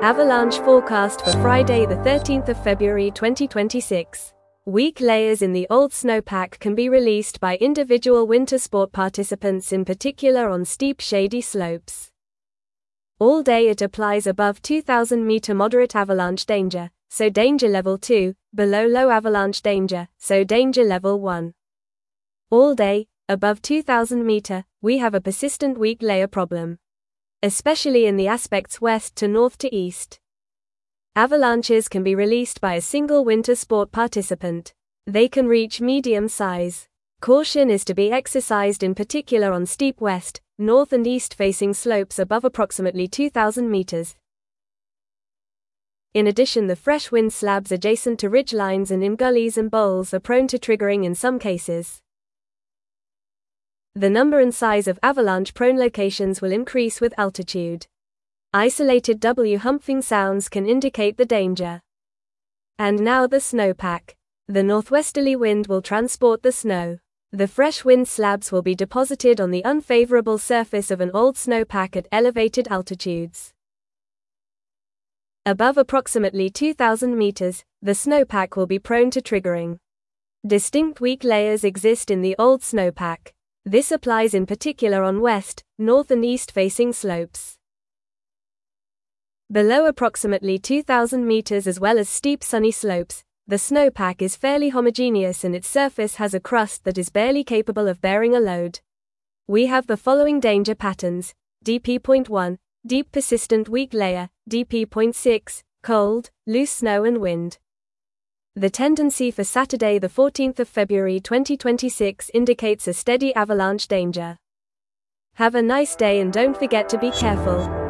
Avalanche forecast for Friday the 13th of February 2026. Weak layers in the old snowpack can be released by individual winter sport participants, in particular on steep shady slopes. All day it applies above 2,000 meter moderate avalanche danger, so danger level 2, below low avalanche danger, so danger level 1. All day, above 2,000 meter, we have a persistent weak layer problem, especially in the aspects west to north to east. Avalanches can be released by a single winter sport participant. They can reach medium size. Caution is to be exercised in particular on steep west, north and east facing slopes above approximately 2,000 meters. In addition, the fresh wind slabs adjacent to ridge lines and in gullies and bowls are prone to triggering in some cases. The number and size of avalanche-prone locations will increase with altitude. Isolated humping sounds can indicate the danger. And now the snowpack. The northwesterly wind will transport the snow. The fresh wind slabs will be deposited on the unfavorable surface of an old snowpack at elevated altitudes. Above approximately 2,000 meters, the snowpack will be prone to triggering. Distinct weak layers exist in the old snowpack. This applies in particular on west, north and east facing slopes. Below approximately 2,000 meters as well as steep sunny slopes, the snowpack is fairly homogeneous and its surface has a crust that is barely capable of bearing a load. We have the following danger patterns: DP.1, deep persistent weak layer, DP.6, cold, loose snow and wind. The tendency for Saturday the 14th of February 2026 indicates a steady avalanche danger. Have a nice day and don't forget to be careful.